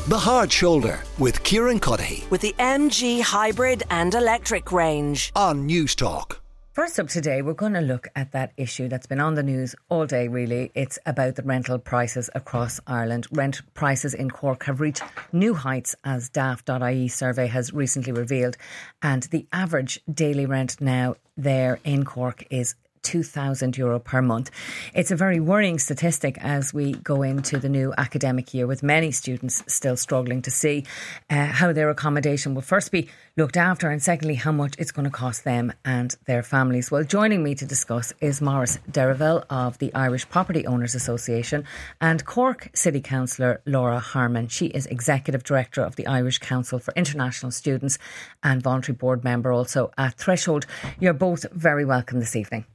The Hard Shoulder with Kieran Cuddihy with the MG hybrid and electric range on News Talk. First up today, we're going to look at that issue that's been on the news all day, really. It's about the rental prices across Ireland. Rent prices in Cork have reached new heights, as Daft.ie survey has recently revealed. And the average daily rent now there in Cork is €2,000 per month. It's a very worrying statistic as we go into the new academic year, with many students still struggling to see how their accommodation will first be looked after, and secondly how much it's going to cost them and their families. Well, joining me to discuss is Maurice Derival of the Irish Property Owners Association and Cork City Councillor Laura Harman. She is Executive Director of the Irish Council for International Students and voluntary board member also at Threshold. You're both very welcome this evening.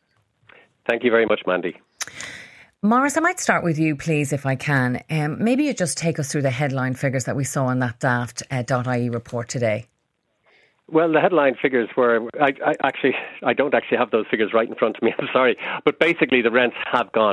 Thank you very much, Mandy. Maurice, I might start with you, please, if I can. Maybe you just take us through the headline figures that we saw in that Daft.ie report today. Well, the headline figures were, I don't actually have those figures right in front of me, I'm sorry. But basically the rents have gone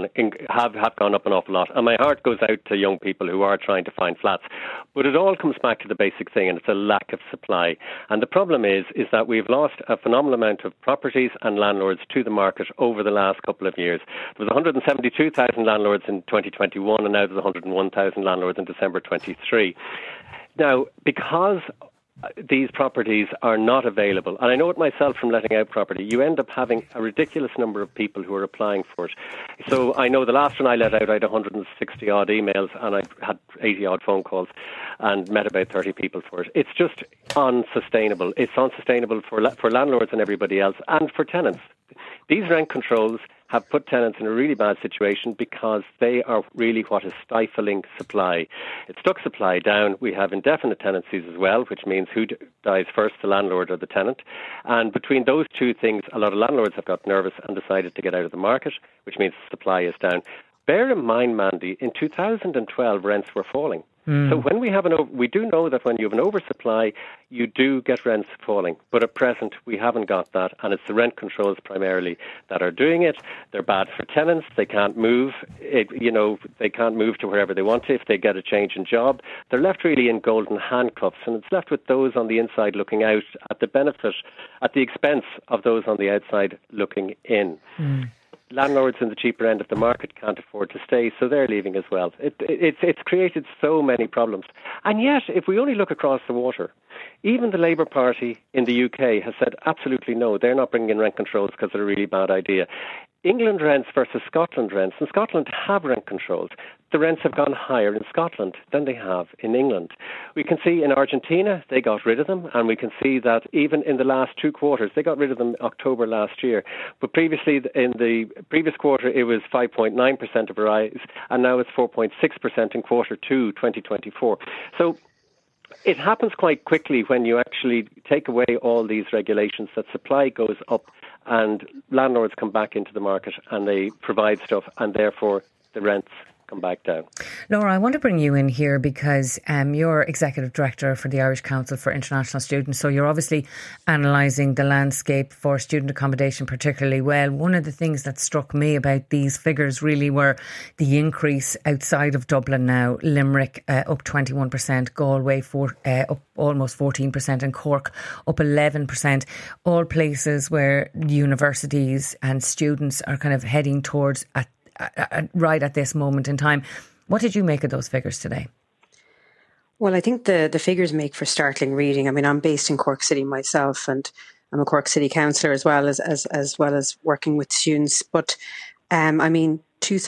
up an awful lot. And my heart goes out to young people who are trying to find flats. But it all comes back to the basic thing, and it's a lack of supply. And the problem is that we've lost a phenomenal amount of properties and landlords to the market over the last couple of years. There was 172,000 landlords in 2021, and now there's 101,000 landlords in December 23. Now, because these properties are not available, and I know it myself from letting out property, you end up having a ridiculous number of people who are applying for it. So I know the last one I let out, I had 160 odd emails and I had 80 odd phone calls and met about 30 people for it. It's just unsustainable. It's unsustainable for landlords and everybody else, and for tenants. These rent controls have put tenants in a really bad situation because they are really what is stifling supply. It stuck supply down. We have indefinite tenancies as well, which means who dies first, the landlord or the tenant. And between those two things, a lot of landlords have got nervous and decided to get out of the market, which means supply is down. Bear in mind, Mandy, in 2012, rents were falling. So when we do know that when you have an oversupply, you do get rents falling. But at present, we haven't got that, and it's the rent controls primarily that are doing it. They're bad for tenants. They can't move. They can't move to wherever they want to if they get a change in job. They're left really in golden handcuffs, and it's left with those on the inside looking out at the expense of those on the outside looking in. Landlords in the cheaper end of the market can't afford to stay, so they're leaving as well. It's created so many problems. And yet, if we only look across the water, even the Labour Party in the UK has said absolutely no, they're not bringing in rent controls because they're a really bad idea. England rents versus Scotland rents, and Scotland have rent controls. The rents have gone higher in Scotland than they have in England. We can see in Argentina, they got rid of them, and we can see that even in the last 2 quarters, they got rid of them October last year. But previously, in the previous quarter, it was 5.9% of a rise, and now it's 4.6% in quarter 2, 2024. So it happens quite quickly when you actually take away all these regulations, that supply goes up and landlords come back into the market and they provide stuff, and therefore the rents come back down. Laura, I want to bring you in here because you're Executive Director for the Irish Council for International Students, so you're obviously analysing the landscape for student accommodation particularly well. One of the things that struck me about these figures really were the increase outside of Dublin now. Limerick up 21%, Galway up almost 14%, and Cork up 11%. All places where universities and students are kind of heading towards right at this moment in time. What did you make of those figures today? Well, I think the figures make for startling reading. I mean, I'm based in Cork City myself, and I'm a Cork City councillor as well as working with students. But I mean,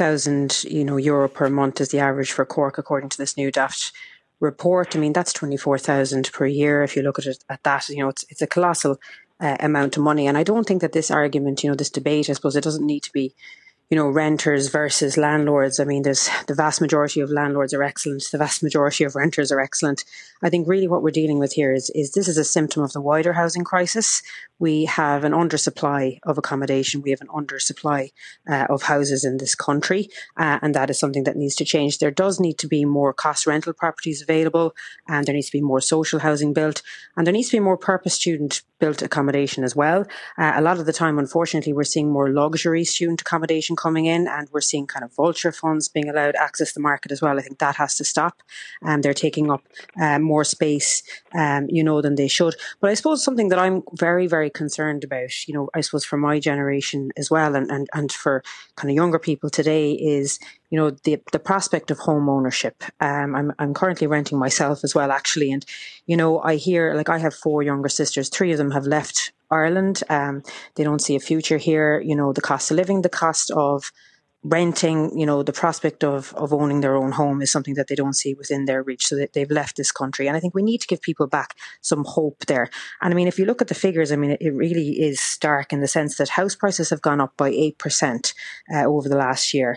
€2,000 per month is the average for Cork according to this new Daft report. I mean, that's 24,000 per year. If you look at it at that, it's a colossal amount of money. And I don't think that this argument, this debate, I suppose it doesn't need to be renters versus landlords. I mean, there's the vast majority of landlords are excellent. The vast majority of renters are excellent. I think really what we're dealing with here is this is a symptom of the wider housing crisis. We have an undersupply of accommodation. We have an undersupply of houses in this country. And that is something that needs to change. There does need to be more cost rental properties available, and there needs to be more social housing built, and there needs to be more purpose student built accommodation as well. A lot of the time, unfortunately, we're seeing more luxury student accommodation coming in, and we're seeing kind of vulture funds being allowed access to the market as well. I think that has to stop. They're taking up more space, than they should. But I suppose something that I'm very, very concerned about, I suppose for my generation as well, and for kind of younger people today is, the prospect of home ownership. I'm currently renting myself as well, actually. And, I hear, like, I have 4 younger sisters. 3 of them have left Ireland. They don't see a future here. The cost of living, the cost of renting, the prospect of owning their own home is something that they don't see within their reach. So they've left this country. And I think we need to give people back some hope there. And I mean, if you look at the figures, I mean, it really is stark in the sense that house prices have gone up by 8% over the last year.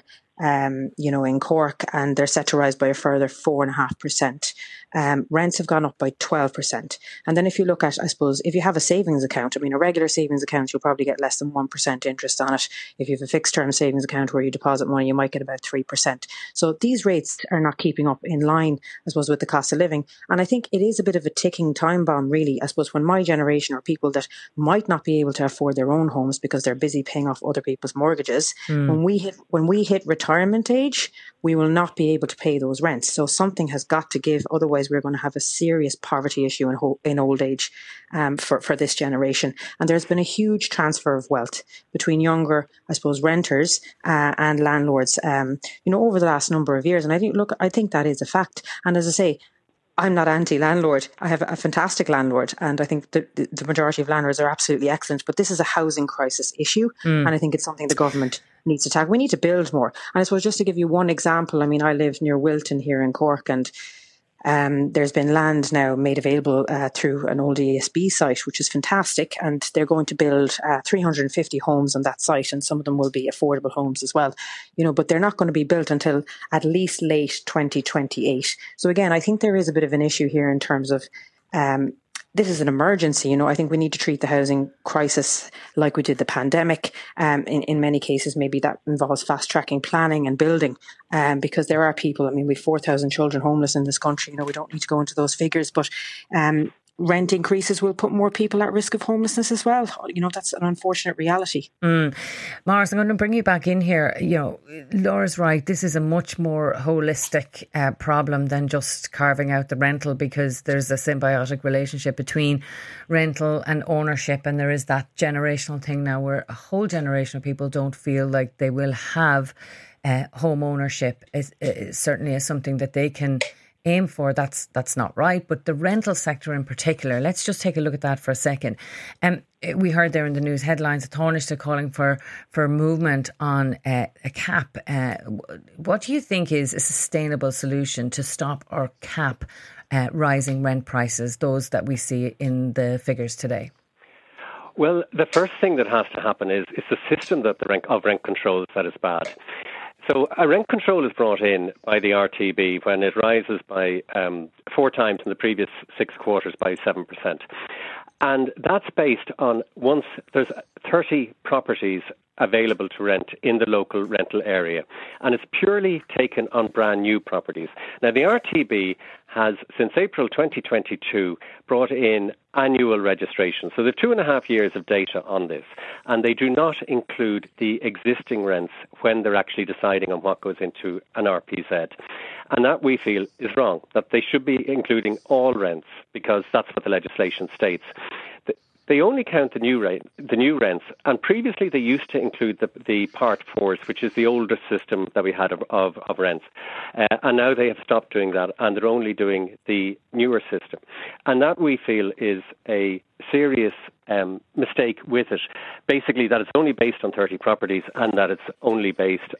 In Cork, and they're set to rise by a further 4.5%. Rents have gone up by 12%. And then if you look at, I suppose, if you have a savings account, I mean, a regular savings account, you'll probably get less than 1% interest on it. If you have a fixed term savings account where you deposit money, you might get about 3%. So these rates are not keeping up in line, I suppose, with the cost of living. And I think it is a bit of a ticking time bomb, really. I suppose when my generation, or people that might not be able to afford their own homes because they're busy paying off other people's mortgages, when we hit retirement age, we will not be able to pay those rents. So something has got to give. Otherwise, we're going to have a serious poverty issue in old age for this generation. And there's been a huge transfer of wealth between younger, I suppose, renters and landlords, over the last number of years. And I think that is a fact. And as I say, I'm not anti-landlord. I have a fantastic landlord, and I think the majority of landlords are absolutely excellent. But this is a housing crisis issue, and I think it's something the government needs to tackle. We need to build more. And I suppose just to give you one example, I mean, I live near Wilton here in Cork, and there's been land now made available through an old ESB site, which is fantastic. And they're going to build 350 homes on that site, and some of them will be affordable homes as well. But they're not going to be built until at least late 2028. So again, I think there is a bit of an issue here in terms of this is an emergency. I think we need to treat the housing crisis like we did the pandemic. In many cases, maybe that involves fast-tracking planning and building, because there are people, I mean, we have 4,000 children homeless in this country. We don't need to go into those figures, but rent increases will put more people at risk of homelessness as well. That's an unfortunate reality. Maurice, I'm going to bring you back in here. Laura's right. This is a much more holistic problem than just carving out the rental, because there's a symbiotic relationship between rental and ownership. And there is that generational thing now where a whole generation of people don't feel like they will have home ownership. Certainly is something that they can aim for. That's not right. But the rental sector in particular, let's just take a look at that for a second. We heard there in the news headlines that Taoiseach calling for movement on a cap. What do you think is a sustainable solution to stop or cap rising rent prices, those that we see in the figures today? Well, the first thing that has to happen is it's the system of rent controls that is bad. So a rent control is brought in by the RTB when it rises by 4 times in the previous 6 quarters by 7%. And that's based on once there's 30 properties available to rent in the local rental area. And it's purely taken on brand new properties. Now, the RTB has, since April 2022, brought in annual registration. So there are 2.5 years of data on this. And they do not include the existing rents when they're actually deciding on what goes into an RPZ. And that, we feel, is wrong, that they should be including all rents, because that's what the legislation states. They only count the new rents, and previously they used to include the Part 4s, which is the older system that we had of rents. And now they have stopped doing that, and they're only doing the newer system. And that, we feel, is a serious mistake with it. Basically, that it's only based on 30 properties, and that it's only based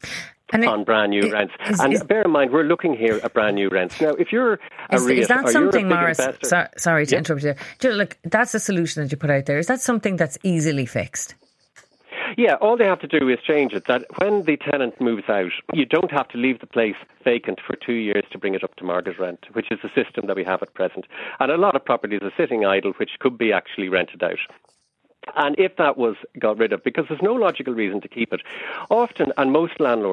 on brand new rents. Bear in mind, we're looking here at brand new rents. Now, if you're is that something, Maurice? Sorry to interrupt you. Look, that's a solution that you put out there. Is that something that's easily fixed? Yeah, all they have to do is change it, that when the tenant moves out, you don't have to leave the place vacant for 2 years to bring it up to market rent, which is the system that we have at present. And a lot of properties are sitting idle, which could be actually rented out. And if that was got rid of, because there's no logical reason to keep it, often, and most landlords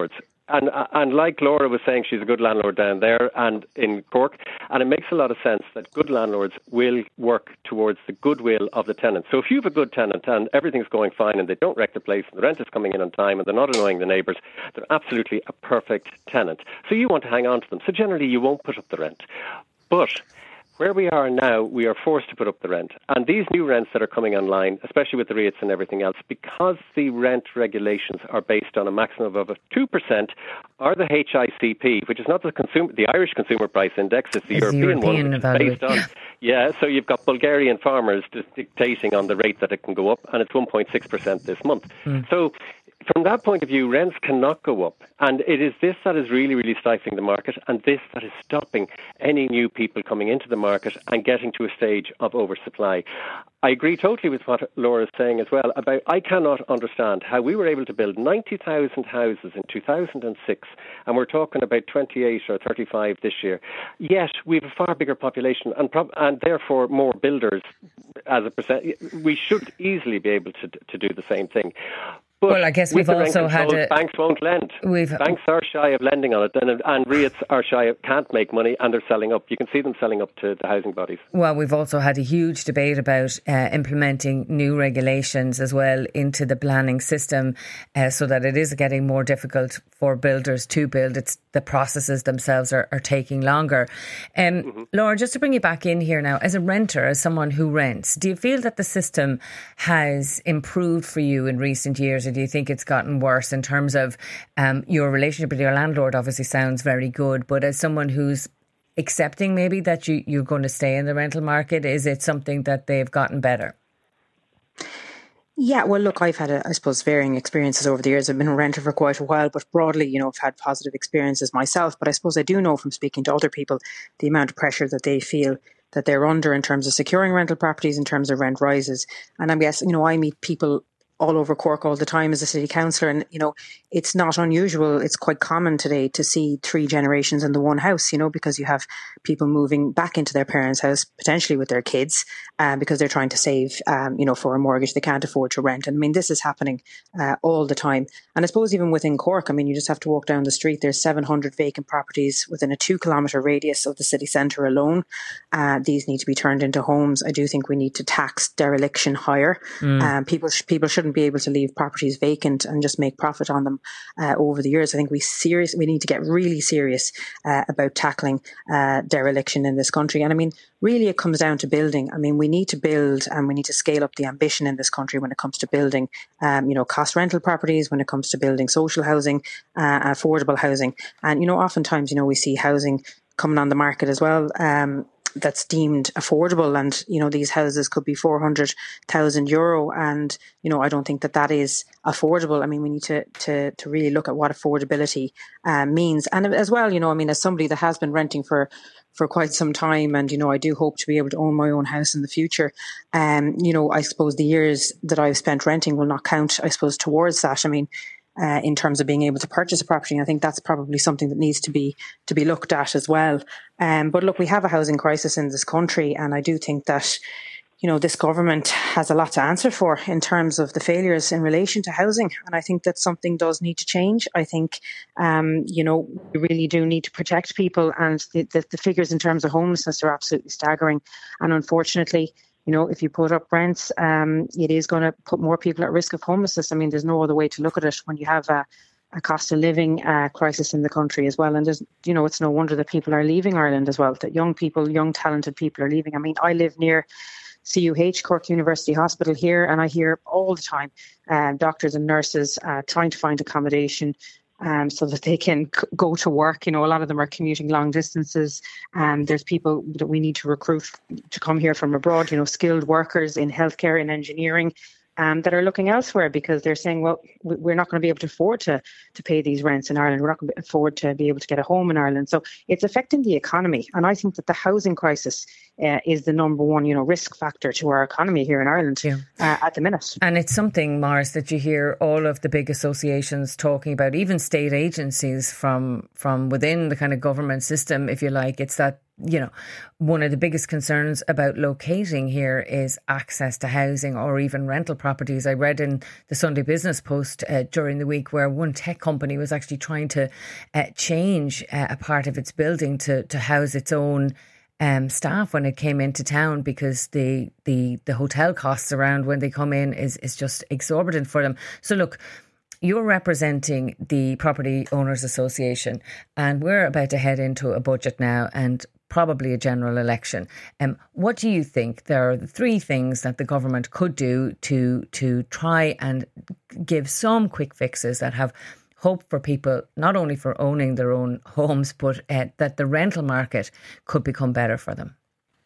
And like Laura was saying, she's a good landlord down there and in Cork, and it makes a lot of sense that good landlords will work towards the goodwill of the tenant. So if you have a good tenant and everything's going fine and they don't wreck the place and the rent is coming in on time and they're not annoying the neighbours, they're absolutely a perfect tenant. So you want to hang on to them. So generally you won't put up the rent. But where we are now, we are forced to put up the rent. And these new rents that are coming online, especially with the rates and everything else, because the rent regulations are based on a maximum of 2%, or the HICP, which is not the Irish Consumer Price Index, it's the European one, which is based on... Yeah, so you've got Bulgarian farmers dictating on the rate that it can go up, and it's 1.6% this month. So from that point of view, rents cannot go up. And it is this that is really, really stifling the market, and this that is stopping any new people coming into the market and getting to a stage of oversupply. I agree totally with what Laura is saying as well about I cannot understand how we were able to build 90,000 houses in 2006, and we're talking about 28 or 35 this year. Yet we have a far bigger population and therefore more builders as a percent. We should easily be able to do the same thing. But well, I guess we've also had banks won't lend. Banks are shy of lending on it, and REITs are can't make money, and they're selling up. You can see them selling up to the housing bodies. Well, we've also had a huge debate about implementing new regulations as well into the planning system, so that it is getting more difficult for builders to build. It's the processes themselves are taking longer. Laura, just to bring you back in here now, as a renter, as someone who rents, do you feel that the system has improved for you in recent years? Or do you think it's gotten worse in terms of your relationship with your landlord? Obviously sounds very good, but as someone who's accepting maybe that you're going to stay in the rental market, is it something that they've gotten better? Yeah, well, look, I've had, I suppose, varying experiences over the years. I've been a renter for quite a while, but broadly, I've had positive experiences myself. But I suppose I do know from speaking to other people the amount of pressure that they feel that they're under in terms of securing rental properties, in terms of rent rises. And I guess, I meet people all over Cork all the time as a city councillor, and it's not unusual, it's quite common today to see 3 generations in the one house, because you have people moving back into their parents' house potentially with their kids because they're trying to save for a mortgage they can't afford to rent. And I mean, this is happening all the time. And I suppose even within Cork, I mean, you just have to walk down the street, there's 700 vacant properties within a 2-kilometre radius of the city centre alone. These need to be turned into homes. I do think we need to tax dereliction higher. People shouldn't be able to leave properties vacant and just make profit on them over the years. I think we need to get really serious about tackling dereliction in this country. And I mean, really it comes down to building. I mean, we need to build and we need to scale up the ambition in this country when it comes to building, cost rental properties, when it comes to building social housing, affordable housing. And, oftentimes, we see housing coming on the market as well, that's deemed affordable, and these houses could be €400,000, and I don't think that is affordable. I mean, we need to really look at what affordability means, and as well, as somebody that has been renting for quite some time, and I do hope to be able to own my own house in the future. I suppose the years that I've spent renting will not count, I suppose, towards that. I mean, in terms of being able to purchase a property, I think that's probably something that needs to be looked at as well. But look, we have a housing crisis in this country, and I do think that this government has a lot to answer for in terms of the failures in relation to housing, and I think that something does need to change. I think we really do need to protect people, and the figures in terms of homelessness are absolutely staggering, and unfortunately, if you put up rents, it is going to put more people at risk of homelessness. I mean, there's no other way to look at it when you have a cost of living crisis in the country as well. And there's, it's no wonder that people are leaving Ireland as well, that young talented people are leaving. I mean, I live near CUH, Cork University Hospital here, and I hear all the time doctors and nurses trying to find accommodation so that they can go to work. A lot of them are commuting long distances. There's people that we need to recruit to come here from abroad, skilled workers in healthcare and engineering that are looking elsewhere because they're saying, well, we're not going to be able to afford to pay these rents in Ireland. We're not going to afford to be able to get a home in Ireland. So it's affecting the economy. And I think that the housing crisis is the number one, risk factor to our economy here in Ireland at the minute. And it's something, Maurice, that you hear all of the big associations talking about, even state agencies from within the kind of government system, if you like. It's that one of the biggest concerns about locating here is access to housing or even rental properties. I read in the Sunday Business Post during the week where one tech company was actually trying to change a part of its building to house its own staff when it came into town, because the hotel costs around when they come in is just exorbitant for them. So look, you're representing the Property Owners Association, and we're about to head into a budget now and probably a general election. What do you think there are the three things that the government could do to try and give some quick fixes that have hope for people, not only for owning their own homes, but that the rental market could become better for them?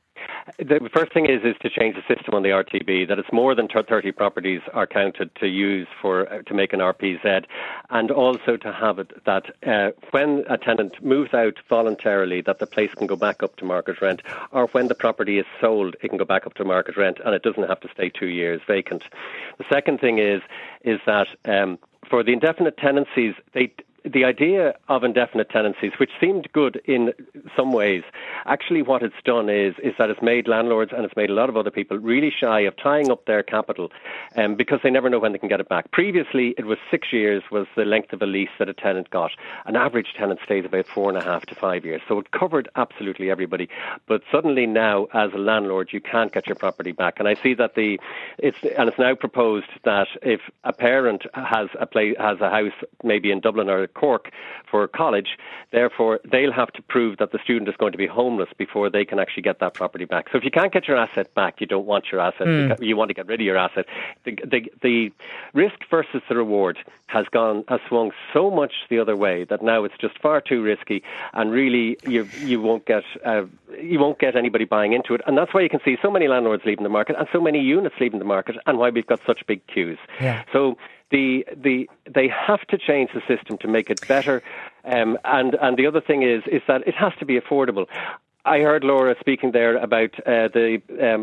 The first thing is to change the system on the RTB, that it's more than 30 properties are counted to use to make an RPZ, and also to have it that when a tenant moves out voluntarily, that the place can go back up to market rent, or when the property is sold, it can go back up to market rent and it doesn't have to stay 2 years vacant. The second thing is that for the indefinite tenancies, the idea of indefinite tenancies, which seemed good in some ways, actually what it's done is that it's made landlords and it's made a lot of other people really shy of tying up their capital because they never know when they can get it back. Previously, it was 6 years was the length of a lease that a tenant got. An average tenant stays about 4.5 to 5 years. So it covered absolutely everybody. But suddenly now, as a landlord, you can't get your property back. And I see that it's now proposed that if a parent has a house maybe in Dublin or Cork for college, therefore they'll have to prove that the student is going to be homeless before they can actually get that property back. So if you can't get your asset back, you don't want your asset, you want to get rid of your asset. The risk versus the reward has swung so much the other way that now it's just far too risky, and really you won't get anybody buying into it. And that's why you can see so many landlords leaving the market and so many units leaving the market, and why we've got such big queues. Yeah. So they have to change the system to make it better, and the other thing is that it has to be affordable. I heard Laura speaking there about the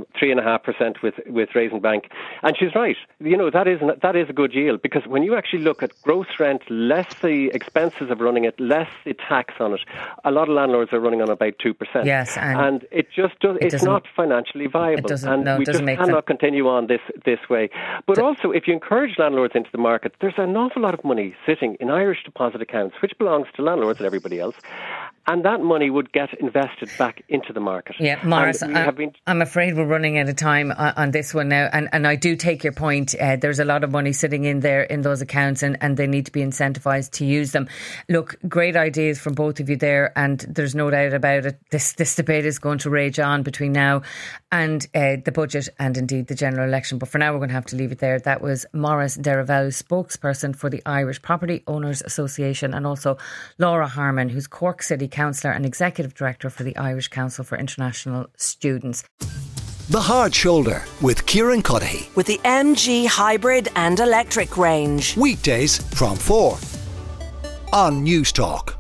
3.5% with Raisin Bank, and she's right. That is a good yield, because when you actually look at gross rent, less the expenses of running it, less the tax on it, a lot of landlords are running on about 2%. Yes, and it just it's not financially viable, and we just cannot continue on this way. But also, if you encourage landlords into the market, there's an awful lot of money sitting in Irish deposit accounts, which belongs to landlords and everybody else. And that money would get invested back into the market. Yeah, Maurice, I'm afraid we're running out of time on this one now. And I do take your point. There's a lot of money sitting in there in those accounts, and they need to be incentivised to use them. Look, great ideas from both of you there, and there's no doubt about it. This debate is going to rage on between now and the budget and indeed the general election. But for now, we're going to have to leave it there. That was Maurice Derivell, spokesperson for the Irish Property Owners Association, and also Laura Harmon, who's Cork City Councillor and Executive Director for the Irish Council for International Students. The Hard Shoulder with Kieran Cuddihy. With the MG Hybrid and Electric range. Weekdays from 4 on Newstalk.